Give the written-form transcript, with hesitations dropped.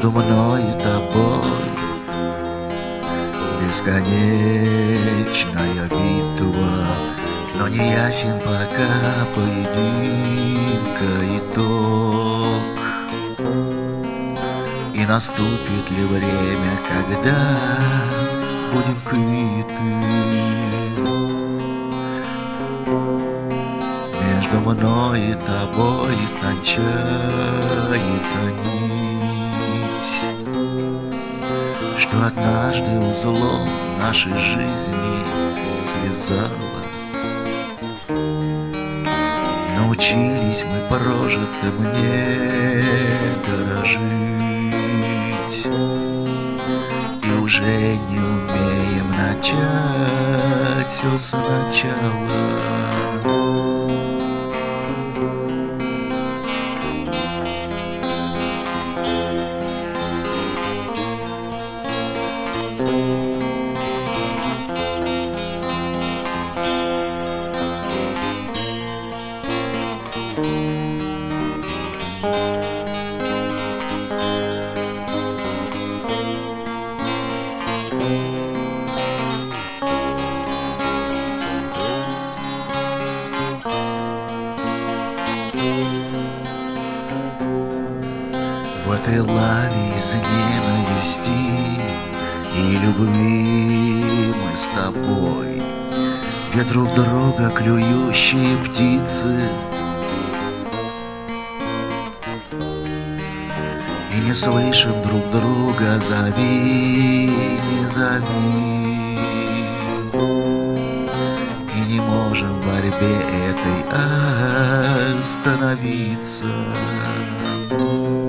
Между мной и тобой бесконечная битва, но не ясен пока поединка итог. И наступит ли время, когда будем квиты? Между мной и тобой кончается нить, что однажды узлом нашей жизни связала. Научились мы прожитым не дорожить, и уже не умеем начать все сначала. В этой лаве из ненависти и любви мы с тобой, две друг друга клюющие птицы, и не слышим друг друга, зови, не зови, и не можем в борьбе этой остановиться.